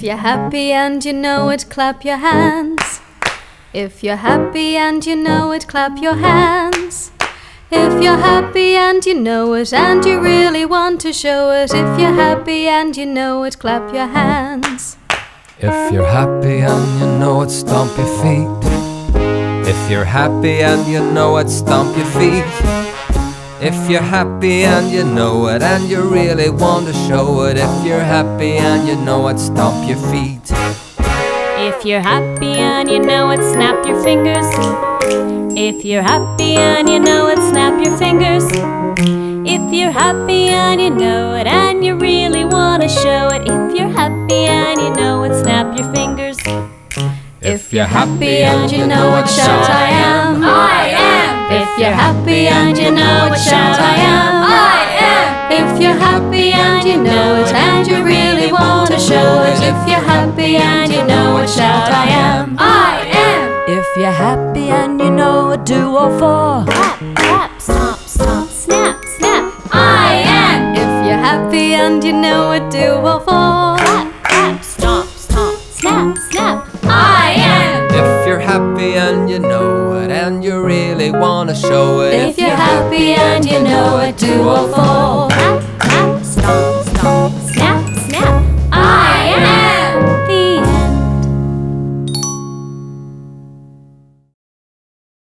you're happy and you know it, clap your hands. If you're happy and you know it, clap your hands. If you're happy and you know it, and you really want to show it, if you're happy and you know it, clap your hands. If you're happy and you know it, stomp your feet. If you're happy and you know it, stomp your feet. If you're happy and you know it, and you really want to show it, if you're happy and you know it, stomp your feet. If you're happy and you know it, snap your fingers. If you're happy and you know it, snap your fingers. If you're happy and you know it, and you really want to show it, if you're happy and you know it, snap your fingers. If you're happy and you know it, shout I am. I am. If you're happy and you know it, shout I am. I am. If you're happy and you know it, and you really want to show it, if you're happy and you know it, shout I am. I am. If you're happy and you know it, do all four. Clap, clap, stomp, stomp, snap, snap. I am. If you're happy and you know it, do all four. Clap, clap, stomp, stomp, snap, snap. I am. If you're happy and you know it, and you really want to show it, If you're happy and you know it, do all four.